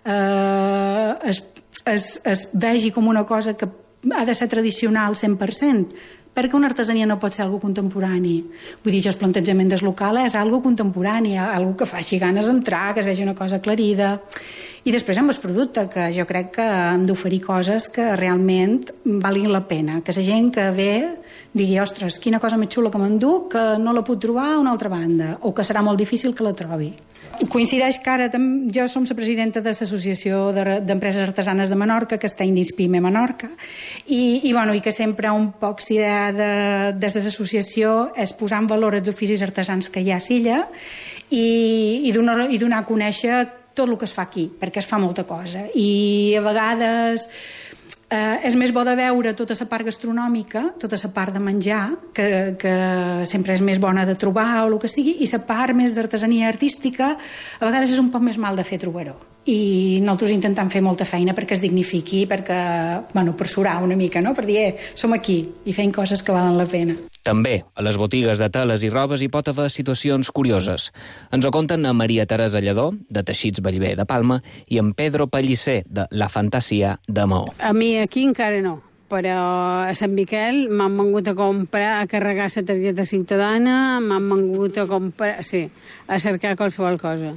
es vegi com una cosa que ha de ser tradicional 100%, perquè una artesania no pot ser algo contemporani. Vull dir, jo el plantejament del local és algo contemporani, algo que faci ganes d'entrar, que es vegi una cosa aclarida. I després amb el producte, que jo crec que hem d'oferir coses que realment valguin la pena, que la gent que ve digui, ostres, quina cosa més xula que m'enduc, que no la puc trobar a una altra banda, o que serà molt difícil que la trobi. Coincideix que ara jo som la presidenta de l'Associació d'Empreses Artesanes de Menorca, que està d'Inspime Menorca, i que sempre un poc l'idea des de l'associació és posar en valor els oficis artesans que hi ha a Silla i donar a conèixer tot el que es fa aquí, perquè es fa molta cosa. I a vegades és més bo de veure tota la part gastronòmica, tota la part de menjar, que sempre és més bona de trobar o el que sigui, i la part més d'artesania artística a vegades és un poc més mal de fer trobar-ho. I nosaltres intentem fer molta feina perquè es dignifiqui, per surar una mica, no? Per dir, som aquí i fem coses que valen la pena. També, a les botigues de teles i robes hi pot haver situacions curioses. Ens ho conten a Maria Teresa Lledó, de Teixits Bellver de Palma, i en Pedro Pellicer, de La Fantasia de Maó. A mi aquí encara no, però a Sant Miquel m'han vengut a comprar, a carregar la targeta ciutadana, m'han vengut a comprar, sí, a cercar qualsevol cosa.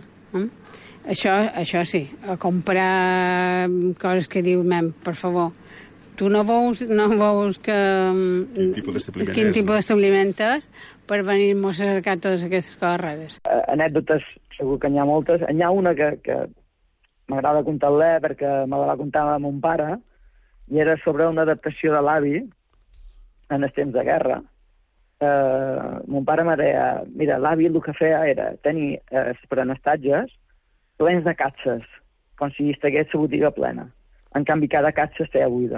Això sí, a comprar coses que dius, per favor, tu no veus que... Quin tipus d'establiment és per venir-nos a cercar totes aquestes coses rares. Anècdotes, segur que n'hi ha moltes. N'hi ha una que m'agrada contar-la perquè me la va contar a mon pare, i era sobre una adaptació de l'avi en els temps de guerra. Mon pare me deia, mira, l'avi el que feia era tenir els prenestatges plens de catxes, com si estigués la botiga plena. En canvi, cada catxa estava buida.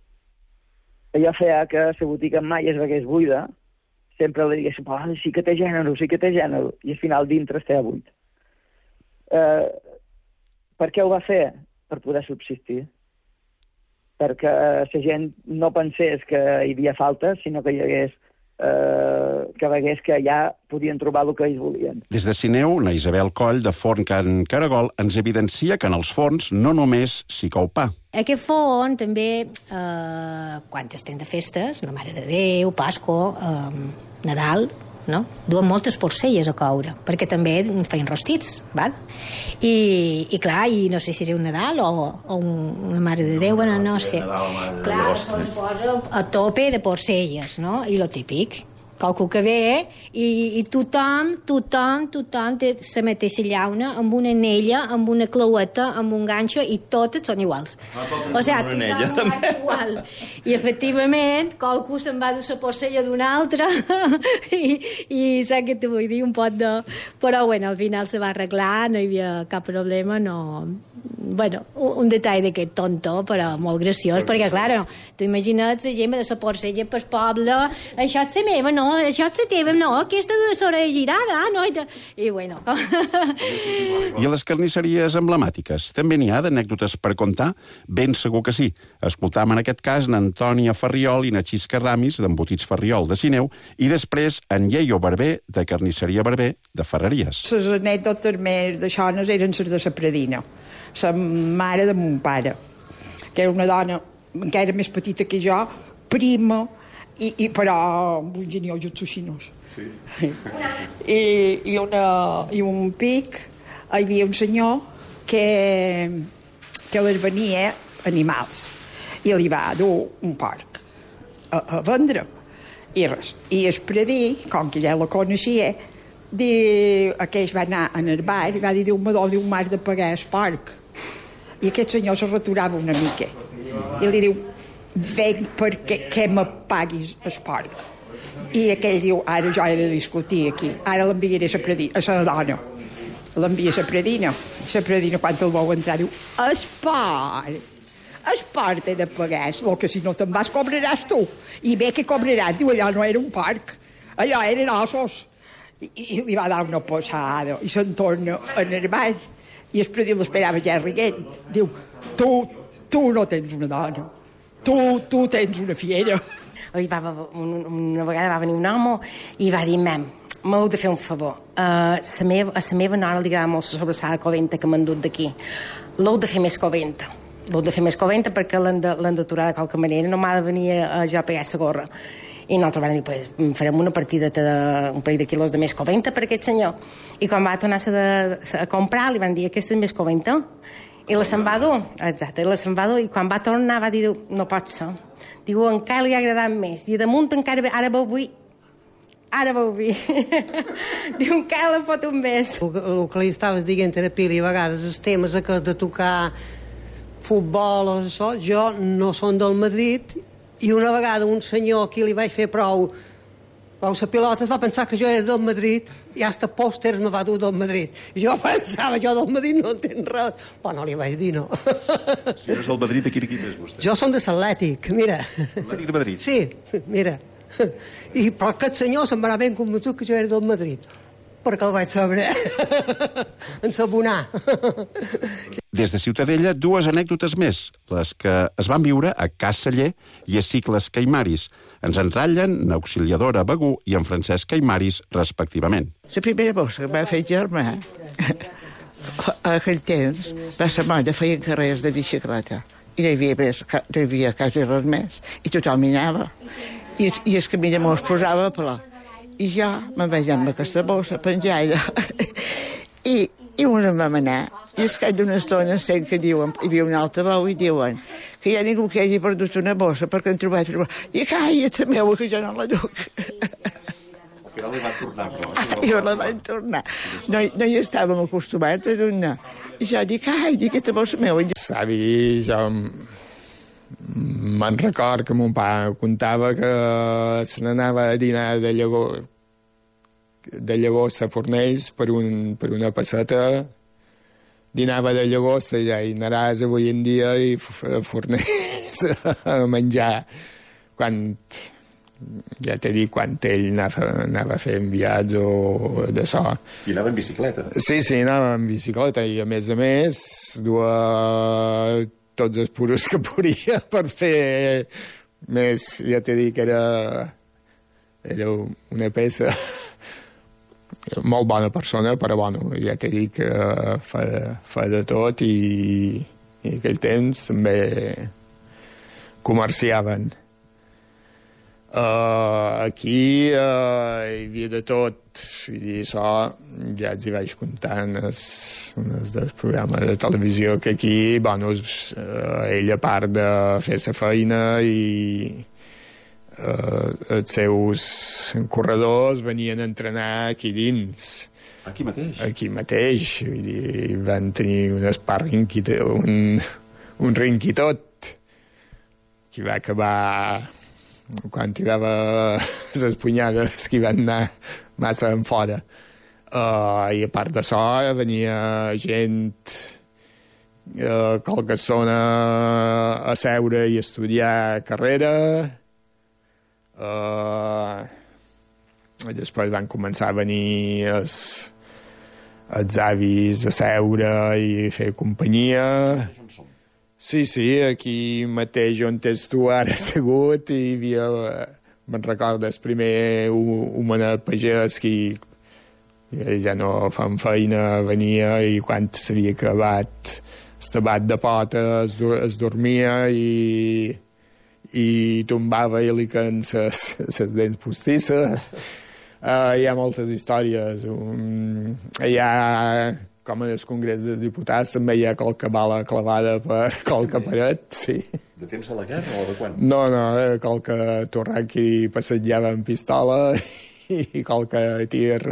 Allò feia que la botiga mai es vegués buida, sempre li digués, sí que té gènere, i al final dintre estava buit. Per què ho va fer? Per poder subsistir. Perquè la gent no pensés que hi havia falta, sinó que hi hagués que vegués que ja podien trobar el que ells volien. Des de Sineu, na Isabel Coll, de Forn Can Caragol, ens evidencia que en els forns no només s'hi cou pa. Aquest forn també, quan estem de festes, la Mare de Déu, Pasqua, Nadal, no? Duen moltes porcelles a coure, perquè també feien rostits, val? I clar, i no sé si era un Nadal o una Mare de Déu, no sé. Clar, es posa a tope de porcelles, no? I lo típic, qualcú que ve i tothom té la mateixa llauna, amb una anella, amb una claueta, amb un ganxo, i totes són iguals. O sigui, tothom és igual. I efectivament, qualcú se'n va dur la possella d'un altre i saps què te vull dir, un pot de... Però, bueno, al final se va arreglar, no hi havia cap problema, no... Bueno, un detall d'aquest tonto, però molt graciós, perquè, clar, tu imagina't la gent de la porcella pel poble, això és la meva, no, això és la teva, no, aquesta de l'orella girada, no? I bueno... I a les carnisseries emblemàtiques també n'hi ha d'anècdotes per contar? Ben segur que sí. Escoltam en aquest cas en Antònia Ferriol i na Xisca Ramis, d'Embotits Ferriol de Sineu, i després en Lleio Barber, de Carnisseria Barber, de Ferreries. Les anècdotes més d'aixones eren les de la Pradina, la mare de mon pare, que era una dona encara més petita que jo, prima, però amb un genial jutsucinós. Sí. I un pic hi havia un senyor que les venia animals i li va dur un porc a vendre i res. I el predí, com que ja la coneixia, aquell va anar en el bar i va dir, Déu-me do, diu, m'has de pagar el porc. I aquest senyor se returava una mica i li diu, venc perquè me paguis el porc. I aquell diu, ara jo he de discutir aquí, ara l'enviaré a la dona, l'envia a la Pradina, quan el veu entrar diu, el porc he de pagar, el que si no te'n vas cobraràs tu, i bé que cobraràs, diu, allò no era un porc, allò eren ossos. I li va dar una posada i se'n torna en el bar i el predí l'esperava ja riguent. Diu, tu no tens una dona, tu tens una fiera. Una vegada va venir un home i va dir, m'heu de fer un favor. A la meva nora li agrada molt la sobrassada coventa que m'han dut d'aquí. L'heu de fer més coventa. Perquè l'han d'aturar de qualque manera, no m'ha de venir a jo a pegar la gorra. I nosaltres vam dir, pues, farem una partida d'un parell de quilos de més coventa per aquest senyor. I quan va tornar a comprar, li van dir, aquesta és més coventa. I la se'n va dur, exacte, i quan va tornar va dir, no pot ser. Diu, encara li ha agradat més. I damunt encara, ara vau vi. Diu, encara la fot un més. El que li estaves dient a Pili, a vegades els temes de tocar futbol o això, jo no són del Madrid. I una vegada un senyor a qui li vaig fer prou la pilota es va pensar que jo era del Madrid i hasta pòsters me va dur del Madrid. Jo pensava, jo del Madrid no entenc res. Però no li vaig dir, no. Si no és el Madrid, de quin equip és vostè? Jo som de l'Atlètic, mira. L'Atlètic de Madrid? Sí, mira. Però aquest senyor se'm va anar ben convençut que jo era del Madrid. Perquè el vaig saber ensabonar. Des de Ciutadella, dues anècdotes més, les que es van viure a Cas Celler i a Cicles Caimaris. Ens enratllen n'Auxiliadora Begú i en Francesc Caimaris, respectivament. La primera bossa que va fer germà, a aquell temps, la setmana feien carrers de bicicleta. I no hi havia quasi res més. I tothom hi anava. I el camí de mos posava a pelar. I jo me'n vaig amb aquesta bossa penjada i on em vam anar. I es cap d'una estona sent que diuen, hi havia un altre veu i diuen que hi ha ningú que hagi perdut una bossa perquè han trobat una bossa. I calla, és la meva, que jo no la duc. Al final li van tornar, però. Jo la van tornar. No hi estàvem acostumats a donar. I jo dic, aquesta bossa meva. Sabi, jo me'n record que mon pare contava que se n'anava a dinar de llagosta a Fornells per una passeta, dinava de llagosta i anaràs avui en dia i a Fornells a menjar ja t'he dit quan ell anava fent viatge o d'això. I anava en bicicleta? Sí, anava en bicicleta i a més duia tots els puros que podia per fer més, ja t'he dit que era una peça molt bona persona, però bueno, ja t'he dit que fa de tot i aquell temps també comerciaven. Aquí hi havia de tot, vull dir, això ja els hi vaig contar en el programa de televisió que aquí, bueno, ell a part de fer la feina i els seus corredors venien a entrenar aquí dins. Aquí mateix? Aquí mateix. Vull dir, van tenir un sparring, un ring i tot, que va acabar quan tirava les punyades, que van anar massa en fora. I a part d'això venia gent qualque zona a seure i estudiar carrera. Després van començar a venir els avis a seure i fer companyia. Sí, aquí mateix on ets tu ara assegut, hi havia, me'n recordes, primer homenet pagès que ja no fan feina, venia i quan s'havia acabat el tabac de pota es dormia i tombava i li caen les dents postisses. Hi ha moltes històries. Hi ha, com en el Congrés dels Diputats, també hi ha qualque bala clavada per qualque paret, sí. De temps de la guerra o de quan? No, qualque torrat que passejava amb pistola i qualque tir.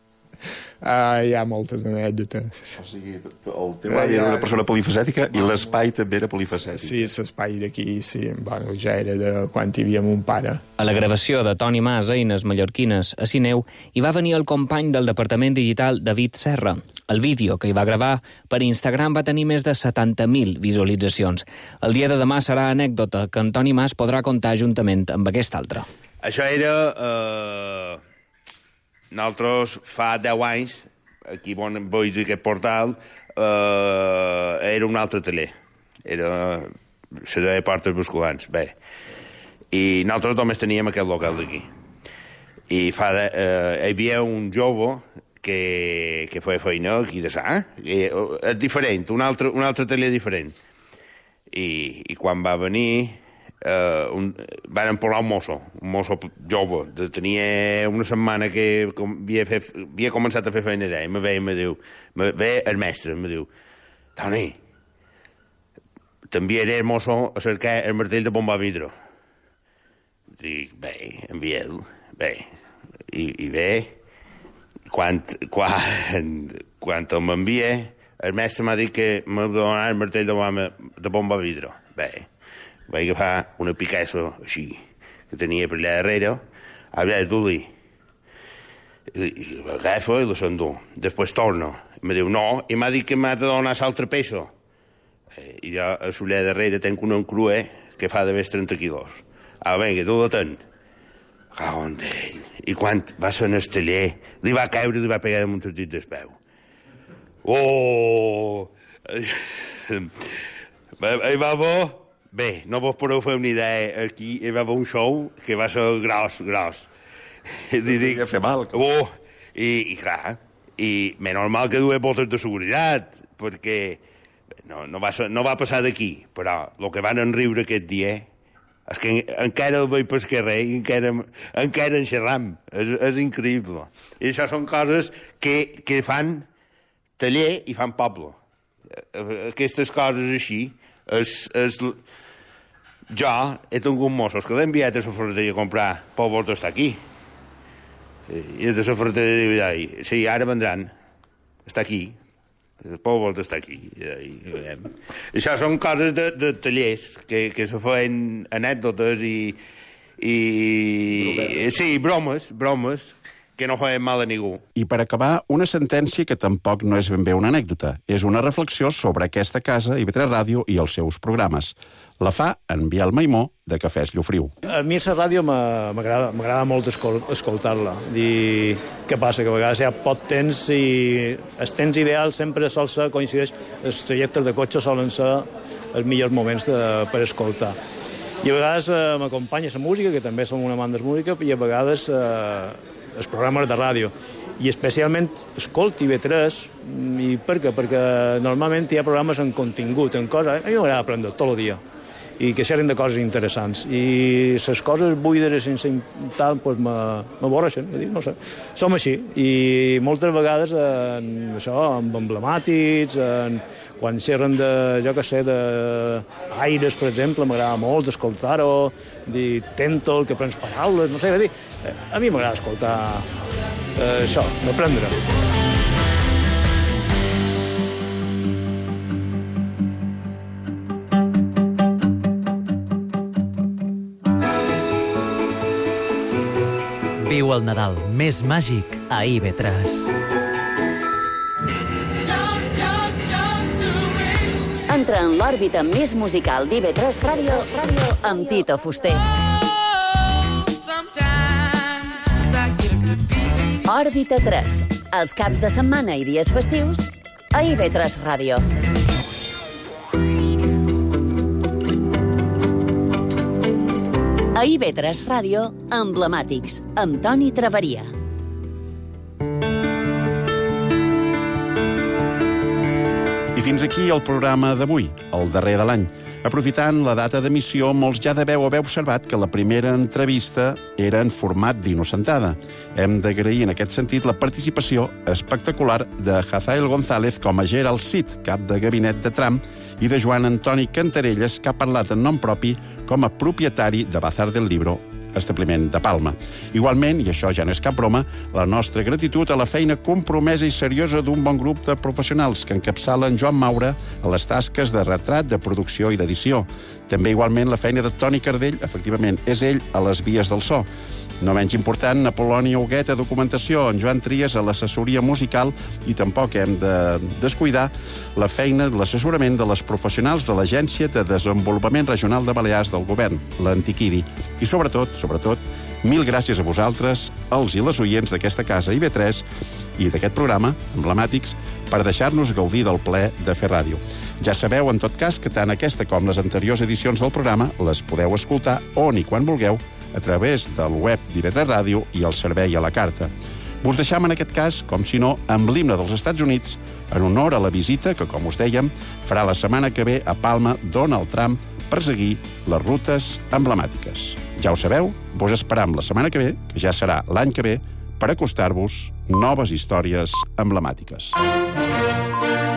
Hi ha moltes anècdotes. O sigui, el teu avi era una persona polifacètica i l'espai també era polifacètic. Sí, l'espai d'aquí, sí. Bueno, ja era de quan hi havia mon pare. A la gravació de Toni Mas, Eines Mallorquines, a Sineu, hi va venir el company del Departament Digital, David Serra. El vídeo que hi va gravar per Instagram va tenir més de 70.000 visualitzacions. El dia de demà serà anècdota que en Toni Mas podrà contar juntament amb aquest altre. Això era... Nosaltres fa 10 anys, aquí on veig aquest portal, era un altre taller. Era la de Portes Basculants. Bé. I nosaltres només teníem aquest local d'aquí. I hi havia un jove que feia feina aquí de sa. És diferent, un altre taller diferent. I quan va venir... van emplear un mosso jove, tenia una setmana que havia començat a fer feina allà, i me diu, el mestre, me diu, Toni, t'enviaré el mosso a cercar el martell de bomba vidro. Dic, bé, envia'l, bé, i bé, quan m'envia, el mestre m'ha dit que m'ha de donar el martell de bomba vidro, bé, vaig agafar una Picasso així, que tenia per allà darrere, a veure, tu-li. L'agafa i la s'endú. Després torna. Em diu, no, i m'ha dit que m'ha de donar l'altre peso. I jo a l'allà darrere tenc un encruer que fa de més 30 quilos. Vinga, tu la ten. Cagon d'ell. I quan va ser en el taller, li va caure i li va pegar damunt el dit del peu. Oh! I va bo... Bé, no vos podeu fer una idea. Aquí hi va haver un show que va ser gros. Dic, fer mal. I clar, i menys mal que duia botes de seguretat, perquè no va passar d'aquí, però el que van enriure aquest dia és que encara el veig pel carrer i encara en xerram. És increïble. I això són coses que fan taller i fan poble. Aquestes coses així jo he tingut mossos que l'he enviat a la ferreteria a comprar pel vol d'estar aquí. I és de la ferreteria i sí, ara vendran. Està aquí. El vol d'estar aquí. Això són coses de tallers que se feien anècdotes i sí, bromes que no feien mal a ningú. I per acabar, una sentència que tampoc no és ben bé una anècdota. És una reflexió sobre aquesta casa, IB3 Ràdio i els seus programes. La fa en Biel Maimó, de Cafès Llofriu. A mi la ràdio m'agrada molt escoltar-la. Què passa? Que a vegades hi ha poc temps i el temps ideal sempre sol ser, coincideix, els trajectes de cotxe solen ser els millors moments per escoltar. I a vegades m'acompanya la música, que també som una banda de música, i a vegades els programes de ràdio. I especialment escolto IB3. I per què? Perquè normalment hi ha programes en contingut, en coses... A mi m'agrada aprendre tot el dia. i que xerren de coses interessants. I les coses buides sense tal, doncs m'avorreixen, no sé. Som així, i moltes vegades amb emblemàtics, quan xerren de, jo què sé, d'aires, per exemple, m'agrada molt escoltar-ho, dir tento, que prens paraules, no sé, a mi m'agrada escoltar això, aprendre. Viu el Nadal més màgic a IB3. Entra en l'òrbita més musical d'IB3 Ràdio amb Tito Fuster. Òrbita 3, els caps de setmana i dies festius a IB3 Ràdio. A IB3 Ràdio, Emblemàtics, amb Toni Traveria. I fins aquí el programa d'avui, el darrer de l'any. Aprofitant la data d'emissió, molts ja deveu haver observat que la primera entrevista era en format d'innocentada. Hem d'agrair en aquest sentit la participació espectacular de Hazael González com a Gerald Cid, cap de gabinet de Trump, i de Joan Antoni Cantarelles, que ha parlat en nom propi com a propietari de Bazar del Libro, establiment de Palma. Igualment, i això ja no és cap broma, la nostra gratitud a la feina compromesa i seriosa d'un bon grup de professionals que encapçalen Joan Maura a les tasques de retrat, de producció i d'edició. També igualment la feina de Toni Cardell, efectivament, és ell a les vies del so. No menys important, Apol·lònia Huguet a documentació, en Joan Trias a l'assessoria musical i tampoc hem de descuidar la feina, l'assessorament de les professionals de l'Agència de Desenvolupament Regional de Balears del Govern, l'Antiquidi. I sobretot, mil gràcies a vosaltres, els i les oients d'aquesta casa IB3 i d'aquest programa, Emblemàtics, per deixar-nos gaudir del plaer de fer ràdio. Ja sabeu, en tot cas, que tant aquesta com les anteriors edicions del programa les podeu escoltar on i quan vulgueu a través del web d'IB3 Ràdio i el servei a la carta. Us deixam en aquest cas, com si no, amb l'himne dels Estats Units, en honor a la visita que, com us dèiem, farà la setmana que ve a Palma Donald Trump per seguir les rutes emblemàtiques. Ja ho sabeu, vos esperam la setmana que ve, que ja serà l'any que ve, per acostar-vos noves històries emblemàtiques.